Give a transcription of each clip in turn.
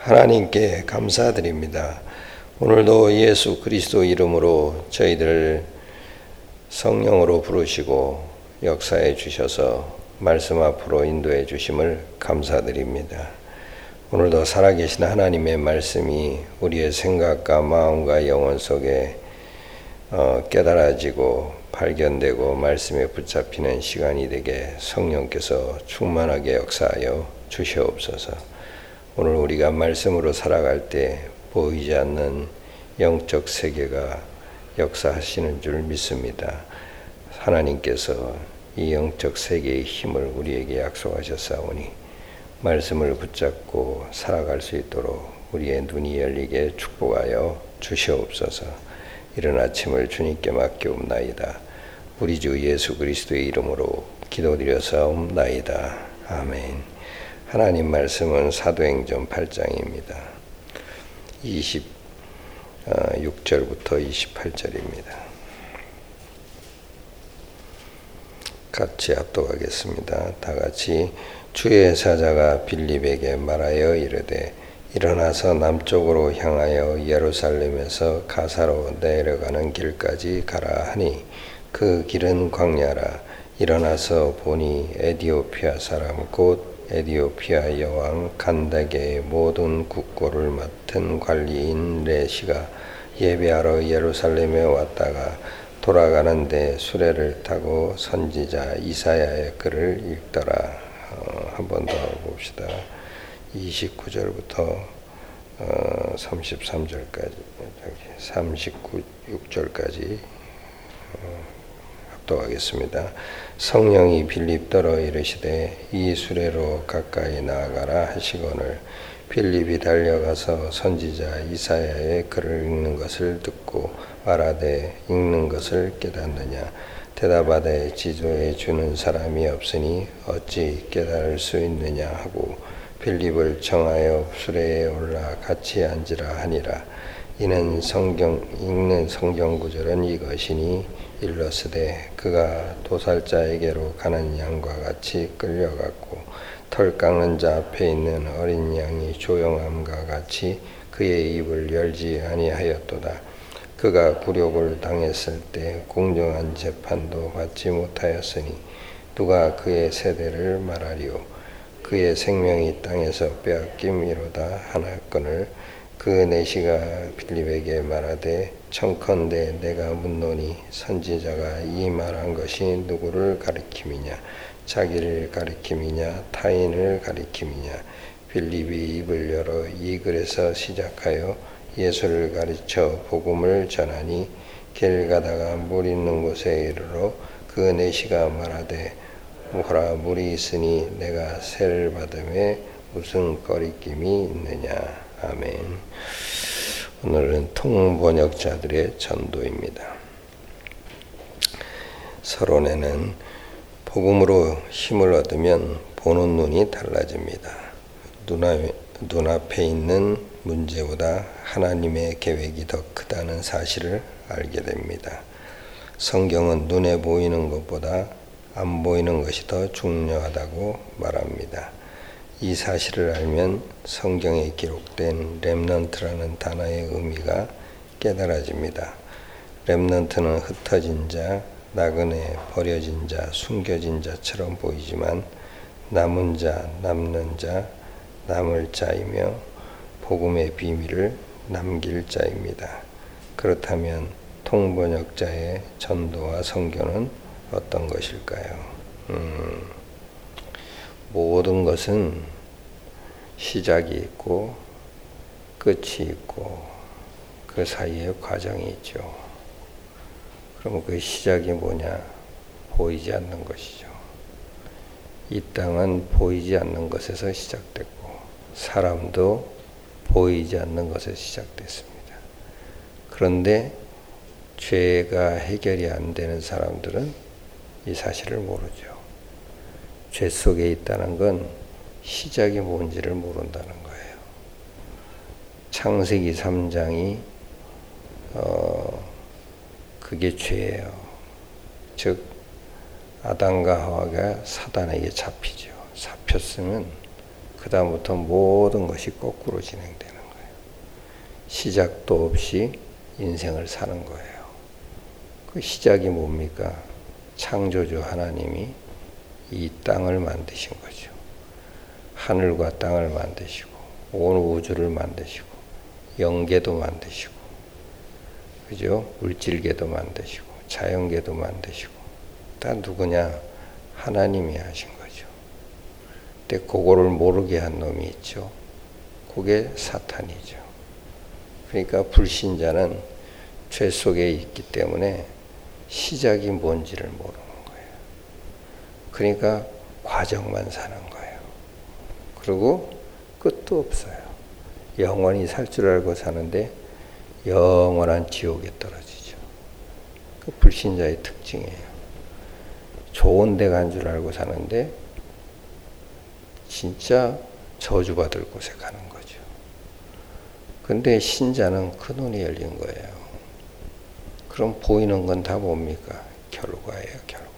하나님께 감사드립니다. 오늘도 예수 그리스도 이름으로 저희들 성령으로 부르시고 역사해 주셔서 말씀 앞으로 인도해 주심을 감사드립니다. 오늘도 살아계신 하나님의 말씀이 우리의 생각과 마음과 영혼 속에 깨달아지고 발견되고 말씀에 붙잡히는 시간이 되게 성령께서 충만하게 역사하여 주시옵소서. 오늘 우리가 말씀으로 살아갈 때 보이지 않는 영적 세계가 역사하시는 줄 믿습니다. 하나님께서 이 영적 세계의 힘을 우리에게 약속하셨사오니 말씀을 붙잡고 살아갈 수 있도록 우리의 눈이 열리게 축복하여 주시옵소서. 이른 아침을 주님께 맡기옵나이다. 우리 주 예수 그리스도의 이름으로 기도드려사옵나이다. 아멘. 하나님 말씀은 사도행전 8장입니다. 26절부터 28절입니다. 같이 합독하겠습니다. 다같이 주의 사자가 빌립에게 말하여 이르되 일어나서 남쪽으로 향하여 예루살렘에서 가사로 내려가는 길까지 가라 하니 그 길은 광야라. 일어나서 보니 에디오피아 사람 곧 에디오피아 여왕 간다게의 모든 국고를 맡은 관리인 레시가 예배하러 예루살렘에 왔다가 돌아가는데 수레를 타고 선지자 이사야의 글을 읽더라. 한 번 더 봅시다. 29절부터 33절까지 36절까지 합독하겠습니다. 성령이 빌립더러 이르시되 이 수레로 가까이 나아가라 하시거늘 빌립이 달려가서 선지자 이사야의 글을 읽는 것을 듣고 말하되 읽는 것을 깨닫느냐 대답하되 지도해 주는 사람이 없으니 어찌 깨달을 수 있느냐 하고 빌립을 청하여 수레에 올라 같이 앉으라 하니라. 이는 읽는 성경 구절은 이것이니 일러스되 그가 도살자에게로 가는 양과 같이 끌려갔고 털 깎는 자 앞에 있는 어린 양이 조용함과 같이 그의 입을 열지 아니하였도다. 그가 굴욕을 당했을 때 공정한 재판도 받지 못하였으니 누가 그의 세대를 말하리요. 그의 생명이 땅에서 빼앗김이로다 하나건을 그 내시가 빌립에게 말하되 청컨대 내가 묻노니 선지자가 이 말한 것이 누구를 가리킴이냐 자기를 가리킴이냐 타인을 가리킴이냐. 빌립이 입을 열어 이 글에서 시작하여 예수를 가르쳐 복음을 전하니 길 가다가 물 있는 곳에 이르러 그 내시가 말하되 보라 물이 있으니 내가 세를 받음에 무슨 거리낌이 있느냐. 아멘. 오늘은 통번역자들의 전도입니다. 서론에는 복음으로 힘을 얻으면 보는 눈이 달라집니다. 눈앞에 있는 문제보다 하나님의 계획이 더 크다는 사실을 알게 됩니다. 성경은 눈에 보이는 것보다 안 보이는 것이 더 중요하다고 말합니다. 이 사실을 알면 성경에 기록된 렘넌트라는 단어의 의미가 깨달아집니다. 렘넌트는 흩어진 자, 나그네, 버려진 자, 숨겨진 자처럼 보이지만 남은 자, 남는 자, 남을 자이며 복음의 비밀을 남길 자입니다. 그렇다면 통번역자의 전도와 선교는 어떤 것일까요? 모든 것은 시작이 있고 끝이 있고 그 사이에 과정이 있죠. 그럼 그 시작이 뭐냐? 보이지 않는 것이죠. 이 땅은 보이지 않는 것에서 시작됐고 사람도 보이지 않는 것에서 시작됐습니다. 그런데 죄가 해결이 안 되는 사람들은 이 사실을 모르죠. 죄 속에 있다는 건 시작이 뭔지를 모른다는 거예요. 창세기 3장이 그게 죄예요. 즉 아담과 하와가 사단에게 잡히죠. 잡혔으면 그 다음부터 모든 것이 거꾸로 진행되는 거예요. 시작도 없이 인생을 사는 거예요. 그 시작이 뭡니까? 창조주 하나님이 이 땅을 만드신 거죠. 하늘과 땅을 만드시고 온 우주를 만드시고 영계도 만드시고, 그죠? 물질계도 만드시고 자연계도 만드시고 다 누구냐? 하나님이 하신 거죠. 근데 그거를 모르게 한 놈이 있죠. 그게 사탄이죠. 그러니까 불신자는 죄 속에 있기 때문에 시작이 뭔지를 모르는 거예요. 그러니까 과정만 사는 거예요. 그리고 끝도 없어요. 영원히 살 줄 알고 사는데 영원한 지옥에 떨어지죠. 그 불신자의 특징이에요. 좋은 데 간 줄 알고 사는데 진짜 저주받을 곳에 가는 거죠. 근데 신자는 그 눈이 열린 거예요. 그럼 보이는 건 다 뭡니까? 결과예요, 결과.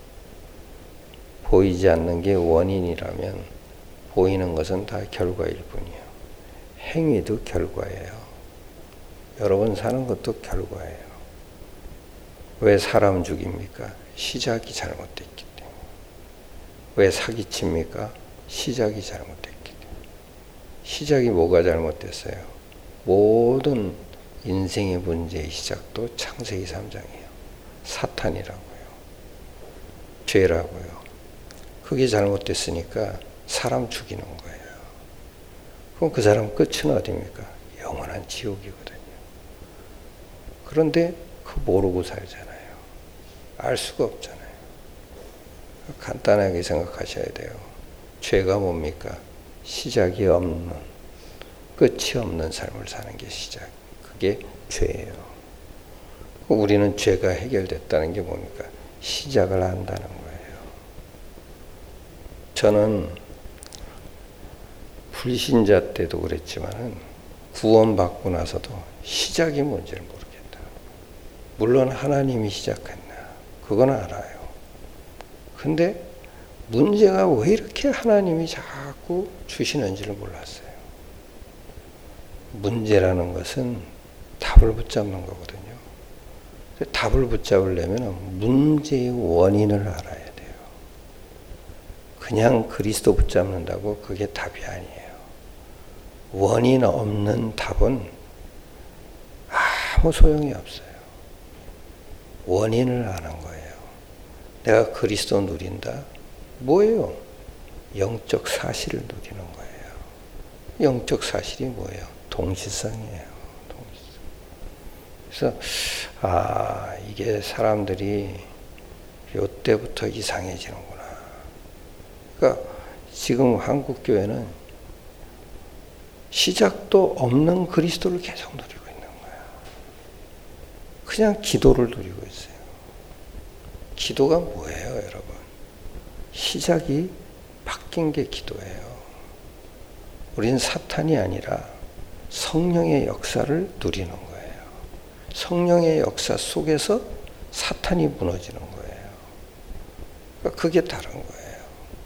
보이지 않는 게 원인이라면 보이는 것은 다 결과일 뿐이에요. 행위도 결과예요. 여러분 사는 것도 결과예요. 왜 사람 죽입니까? 시작이 잘못됐기 때문에. 왜 사기칩니까? 시작이 잘못됐기 때문에. 시작이 뭐가 잘못됐어요? 모든 인생의 문제의 시작도 창세기 3장이에요. 사탄이라고요. 죄라고요. 그게 잘못됐으니까 사람 죽이는 거예요. 그럼 그 사람 끝은 어디입니까? 영원한 지옥이거든요. 그런데 그 모르고 살잖아요. 알 수가 없잖아요. 간단하게 생각하셔야 돼요. 죄가 뭡니까? 시작이 없는, 끝이 없는 삶을 사는 게 시작. 그게 죄예요. 우리는 죄가 해결됐다는 게 뭡니까? 시작을 한다는 거예요. 저는 불신자 때도 그랬지만은 구원받고 나서도 시작이 뭔지를 모르겠다. 물론 하나님이 시작했나, 그건 알아요. 근데 문제가 왜 이렇게 하나님이 자꾸 주시는지를 몰랐어요. 문제라는 것은 답을 붙잡는 거거든요. 답을 붙잡으려면 문제의 원인을 알아야 돼요. 그냥 그리스도 붙잡는다고 그게 답이 아니에요. 원인 없는 답은 아무 소용이 없어요. 원인을 아는 거예요. 내가 그리스도 누린다? 뭐예요? 영적 사실을 누리는 거예요. 영적 사실이 뭐예요? 동질성이에요. 동질성. 그래서 이게 사람들이 요때부터 이상해지는구나. 그러니까 지금 한국 교회는 시작도 없는 그리스도를 계속 누리고 있는 거야. 그냥 기도를 누리고 있어요. 기도가 뭐예요, 여러분? 시작이 바뀐 게 기도예요. 우린 사탄이 아니라 성령의 역사를 누리는 거예요. 성령의 역사 속에서 사탄이 무너지는 거예요. 그러니까 그게 다른 거예요.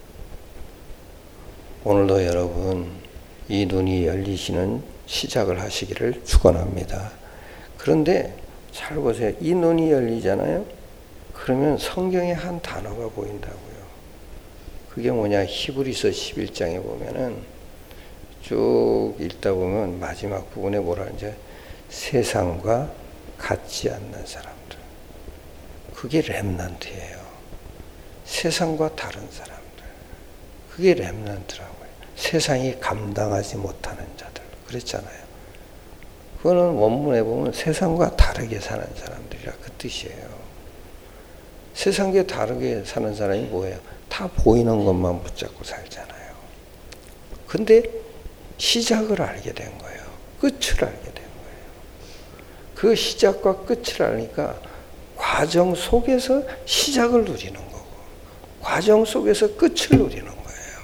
오늘도 여러분 이 눈이 열리시는 시작을 하시기를 축원합니다. 그런데 잘 보세요. 이 눈이 열리잖아요. 그러면 성경에 한 단어가 보인다고요. 그게 뭐냐? 히브리서 11장에 보면은 쭉 읽다 보면 마지막 부분에 뭐라 하는지, 세상과 같지 않는 사람들. 그게 렘넌트예요. 세상과 다른 사람들. 그게 렘넌트라고요. 세상이 감당하지 못하는 자들. 그랬잖아요. 그거는 원문에 보면 세상과 다르게 사는 사람들이라 그 뜻이에요. 세상과 다르게 사는 사람이 뭐예요? 다 보이는 것만 붙잡고 살잖아요. 근데 시작을 알게 된 거예요. 끝을 알게 된 거예요. 그 시작과 끝을 아니까 과정 속에서 시작을 누리는 거고 과정 속에서 끝을 누리는 거예요.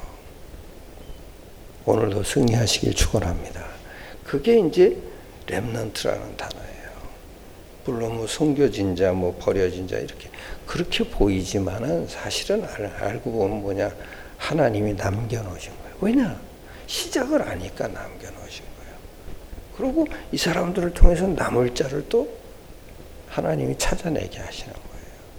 오늘도 승리하시길 축원합니다. 그게 이제 렘넌트라는 단어예요. 물론 뭐 숨겨진 자, 뭐 버려진 자 이렇게 그렇게 보이지만은 사실은 알고 보면 뭐냐? 하나님이 남겨놓으신 거예요. 왜냐? 시작을 아니까 남겨놓으신 거예요. 그리고 이 사람들을 통해서 남을 자를 또 하나님이 찾아내게 하시는 거예요.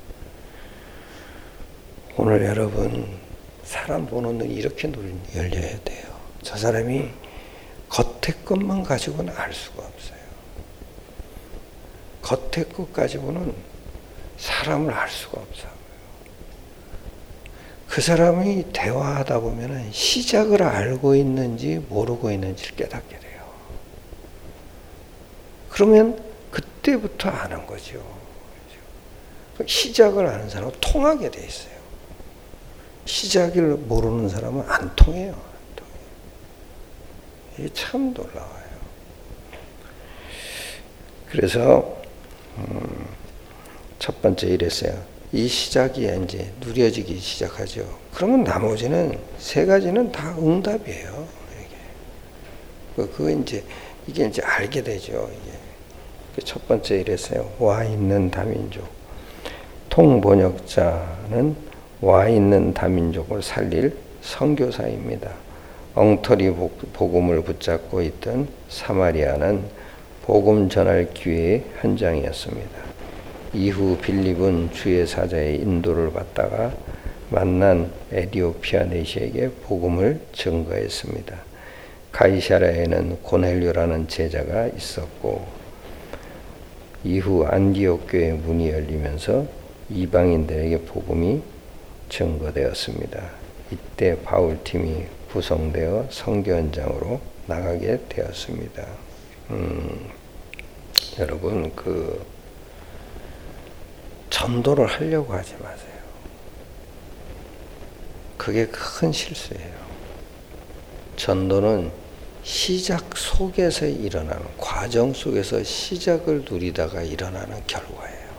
오늘 여러분 사람 보는 눈이 이렇게 열려야 돼요. 저 사람이 겉의 것만 가지고는 알 수가 없어요. 겉의 것 가지고는 사람을 알 수가 없어요. 그 사람이 대화하다 보면은 시작을 알고 있는지 모르고 있는지를 깨닫게 돼요. 그러면 그때부터 아는 거죠. 시작을 아는 사람은 통하게 돼 있어요. 시작을 모르는 사람은 안 통해요. 이게 참 놀라워요. 그래서 첫 번째 이랬어요. 이 시작이 이제 누려지기 시작하죠. 그러면 나머지는 세 가지는 다 응답이에요. 그거 이게 이제 알게 되죠. 이게 첫 번째 이랬어요. 와 있는 다민족. 통번역자는 와 있는 다민족을 살릴 선교사입니다. 엉터리 복음을 붙잡고 있던 사마리아는 복음 전할 기회의 현장이었습니다. 이후 빌립은 주의 사자의 인도를 받다가 만난 에디오피아 내시에게 복음을 증거했습니다. 가이사랴에는 고넬료라는 제자가 있었고 이후 안디옥 교회 문이 열리면서 이방인들에게 복음이 증거되었습니다. 이때 바울팀이 구성되어 선교 현장으로 나가게 되었습니다. 여러분 전도를 하려고 하지 마세요. 그게 큰 실수예요. 전도는 시작 속에서 일어나는 과정 속에서 시작을 누리다가 일어나는 결과예요.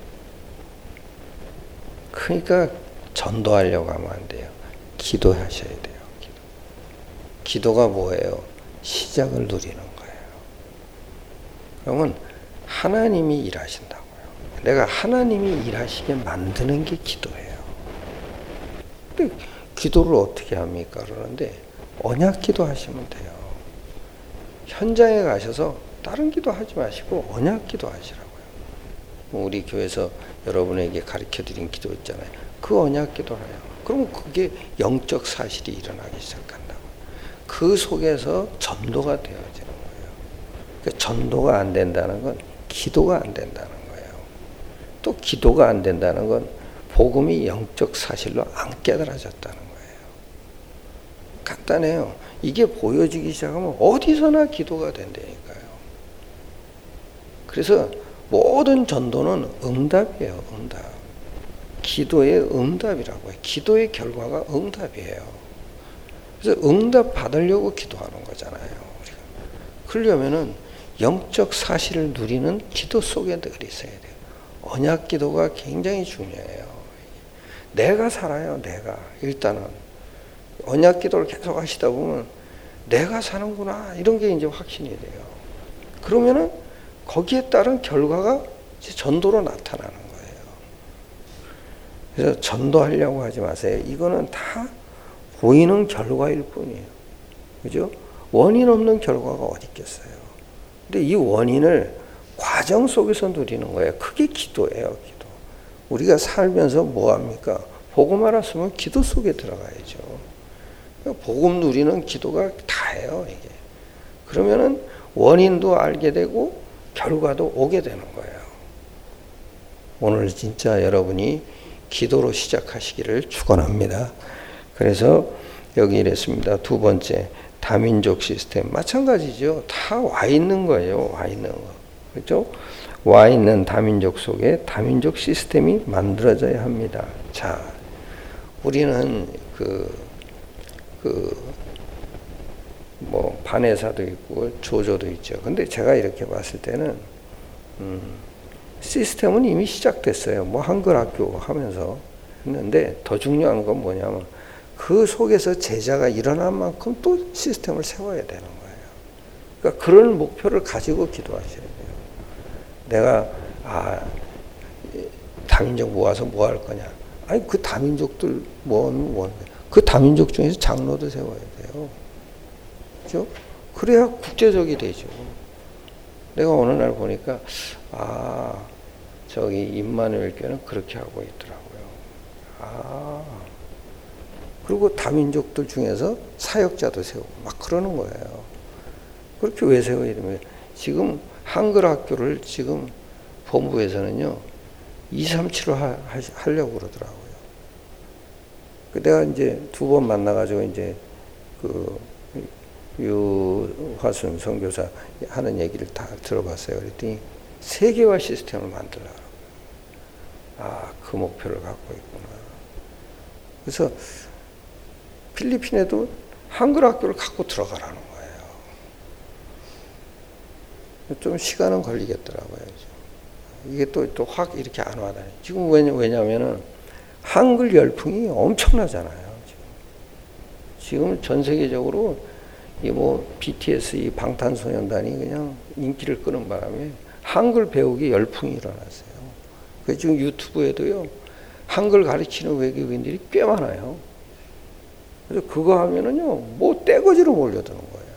그러니까 전도하려고 하면 안 돼요. 기도하셔야 돼요. 기도가 뭐예요? 시작을 누리는 거예요. 그러면 하나님이 일하신다고요. 내가 하나님이 일하시게 만드는 게 기도예요. 근데 기도를 어떻게 합니까? 그러는데 언약 기도하시면 돼요. 현장에 가셔서 다른 기도하지 마시고 언약 기도하시라고요. 우리 교회에서 여러분에게 가르쳐드린 기도 있잖아요. 그 언약 기도를 해요. 그럼 그게 영적 사실이 일어나기 시작한다고. 그 속에서 전도가 되어지는 거예요. 그러니까 전도가 안 된다는 건 기도가 안 된다는 거예요. 또 기도가 안 된다는 건 복음이 영적 사실로 안 깨달아졌다는 거예요. 간단해요. 이게 보여지기 시작하면 어디서나 기도가 된다니까요. 그래서 모든 전도는 응답이에요. 응답. 기도의 응답이라고 해요. 기도의 결과가 응답이에요. 그래서 응답 받으려고 기도하는 거잖아요. 우리가. 그러려면은 영적 사실을 누리는 기도 속에 늘 있어야 돼요. 언약 기도가 굉장히 중요해요. 내가 살아요. 내가. 일단은 언약 기도를 계속 하시다 보면 내가 사는구나 이런 게 이제 확신이 돼요. 그러면은 거기에 따른 결과가 이제 전도로 나타나는 거예요. 그래서 전도하려고 하지 마세요. 이거는 다 보이는 결과일 뿐이에요. 그죠? 원인 없는 결과가 어디 있겠어요. 근데 이 원인을 과정 속에서 누리는 거예요. 그게 기도예요. 기도. 우리가 살면서 뭐 합니까? 복음 알았으면 기도 속에 들어가야죠. 복음 누리는 기도가 다예요. 이게. 그러면은 원인도 알게 되고 결과도 오게 되는 거예요. 오늘 진짜 여러분이 기도로 시작하시기를 축원합니다. 그래서 여기 이랬습니다. 두 번째, 다민족 시스템. 마찬가지죠. 다 와 있는 거예요. 와 있는 거. 그렇죠? 와 있는 다민족 속에 다민족 시스템이 만들어져야 합니다. 자, 우리는 뭐 반회사도 있고 조조도 있죠. 근데 제가 이렇게 봤을 때는 시스템은 이미 시작됐어요. 뭐 한글 학교 하면서 했는데 더 중요한 건 뭐냐면 그 속에서 제자가 일어난 만큼 또 시스템을 세워야 되는 거예요. 그러니까 그런 목표를 가지고 기도하셔야 돼요. 내가 다민족 모아서 뭐 할 거냐? 아니 그 다민족들 그 다민족 중에서 장로도 세워야 돼요. 그죠? 그래야 국제적이 되죠. 내가 어느 날 보니까 저기 임마누엘 교회는 그렇게 하고 있더라고요. 그리고 다민족들 중에서 사역자도 세우고 막 그러는 거예요. 그렇게 왜 세워야 되면 지금 한글 학교를 지금 본부에서는요 237로 하려고 그러더라고요. 내가 이제 2번 만나가지고 이제 유화순 선교사 하는 얘기를 다 들어봤어요. 그랬더니 세계화 시스템을 만들려고. 그 목표를 갖고 있구나. 그래서 필리핀에도 한글 학교를 갖고 들어가라는 거예요. 좀 시간은 걸리겠더라고요. 이게 또 확 이렇게 안 와닿아요. 지금 왜냐면은 한글 열풍이 엄청나잖아요. 지금 전 세계적으로 BTS 이 방탄소년단이 그냥 인기를 끄는 바람에 한글 배우기 열풍이 일어났어요. 그래서 지금 유튜브에도요 한글 가르치는 외국인들이 꽤 많아요. 그래서 그거 하면은요 떼거지로 몰려드는 거예요.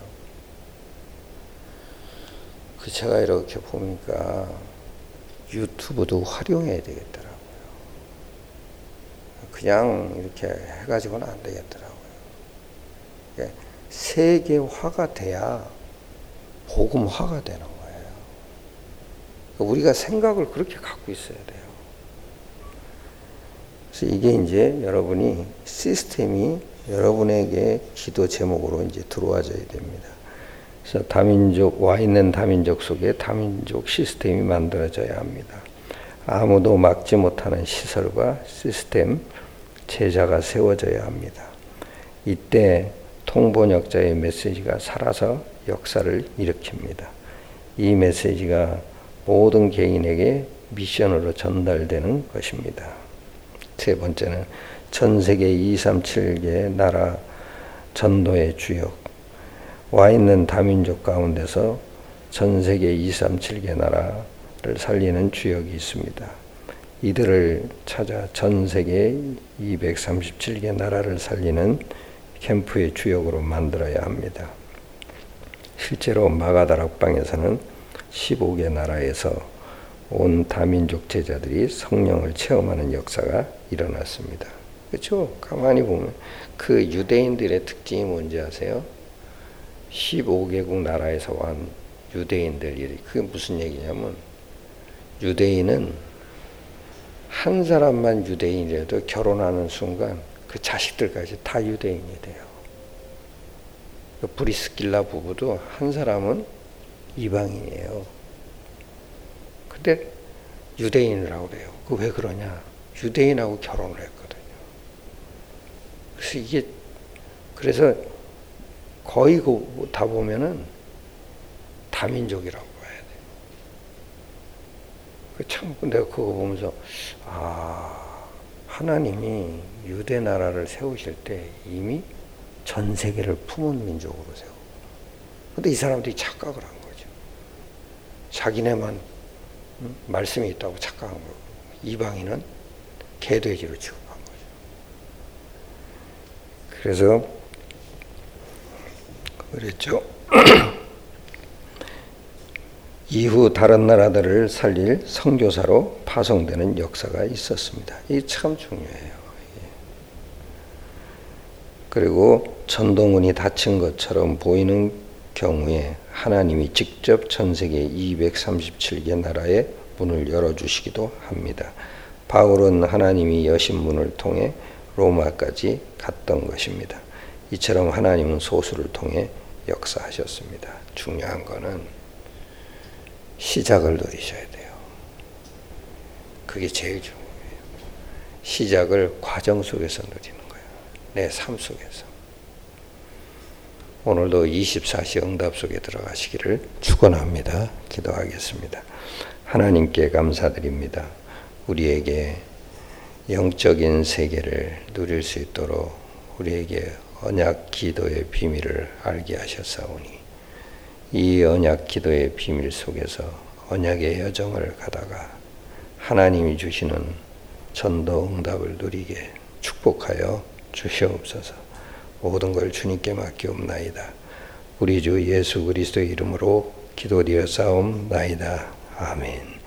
제가 이렇게 보니까 유튜브도 활용해야 되겠더라고요. 그냥 이렇게 해가지고는 안 되겠더라고요. 세계화가 돼야 복음화가 되는 거예요. 우리가 생각을 그렇게 갖고 있어야 돼요. 그래서 이게 이제 여러분이 시스템이 여러분에게 기도 제목으로 이제 들어와줘야 됩니다. 그래서 와 있는 다민족 속에 다민족 시스템이 만들어져야 합니다. 아무도 막지 못하는 시설과 시스템, 제자가 세워져야 합니다. 이때 통번역자의 메시지가 살아서 역사를 일으킵니다. 이 메시지가 모든 개인에게 미션으로 전달되는 것입니다. 세 번째는 전 세계 237개 나라 전도의 주역. 와 있는 다민족 가운데서 전 세계 237개 나라를 살리는 주역이 있습니다. 이들을 찾아 전 세계 237개 나라를 살리는 캠프의 주역으로 만들어야 합니다. 실제로 마가다락방에서는 15개 나라에서 온 다민족 제자들이 성령을 체험하는 역사가 일어났습니다. 그렇죠? 가만히 보면 그 유대인들의 특징이 뭔지 아세요? 15개국 나라에서 온 유대인들이, 그게 무슨 얘기냐면 유대인은 한 사람만 유대인이라도 결혼하는 순간 그 자식들까지 다 유대인이 돼요. 브리스길라 부부도 한 사람은 이방인이에요. 근데 유대인이라고 그래요. 그 왜 그러냐? 유대인하고 결혼을 했거든요. 그래서 거의 다 보면은 다민족이라고 봐야 돼요. 참 내가 그거 보면서 하나님이 유대 나라를 세우실 때 이미 전 세계를 품은 민족으로 세우고, 근데 이 사람들이 착각을 한 거죠. 자기네만 말씀이 있다고 착각한 거고, 이방인은 개돼지로 취급한 거죠. 그래서 그랬죠. 이후 다른 나라들을 살릴 선교사로 파송되는 역사가 있었습니다. 이게 참 중요해요. 그리고 전도문이 닫힌 것처럼 보이는 경우에 하나님이 직접 전 세계 237개 나라의 문을 열어주시기도 합니다. 바울은 하나님이 여신 문을 통해 로마까지 갔던 것입니다. 이처럼 하나님은 소수를 통해 역사하셨습니다. 중요한 거는 시작을 누리셔야 돼요. 그게 제일 중요해요. 시작을 과정 속에서 누리는 거예요. 내 삶 속에서. 오늘도 24시 응답 속에 들어가시기를 축원합니다. 기도하겠습니다. 하나님께 감사드립니다. 우리에게 영적인 세계를 누릴 수 있도록 우리에게 언약 기도의 비밀을 알게 하셨사오니 이 언약 기도의 비밀 속에서 언약의 여정을 가다가 하나님이 주시는 전도 응답을 누리게 축복하여 주시옵소서. 모든 걸 주님께 맡기옵나이다. 우리 주 예수 그리스도의 이름으로 기도드려 싸움나이다. 아멘.